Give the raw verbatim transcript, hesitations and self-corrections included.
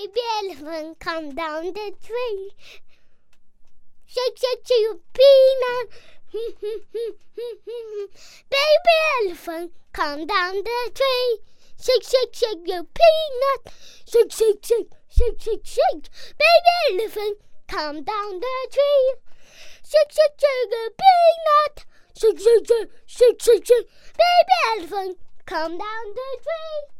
Baby elephant, come down the tree. Shake, shake, shake your peanut. Baby elephant, come down the tree. Shake, shake, shake your peanut. Shake, shake, shake, shake, shake, shake. Baby elephant, come down the tree. Shake, shake, shake your peanut. Shake, shake, shake, shake, shake, shake. Baby elephant, come down the tree.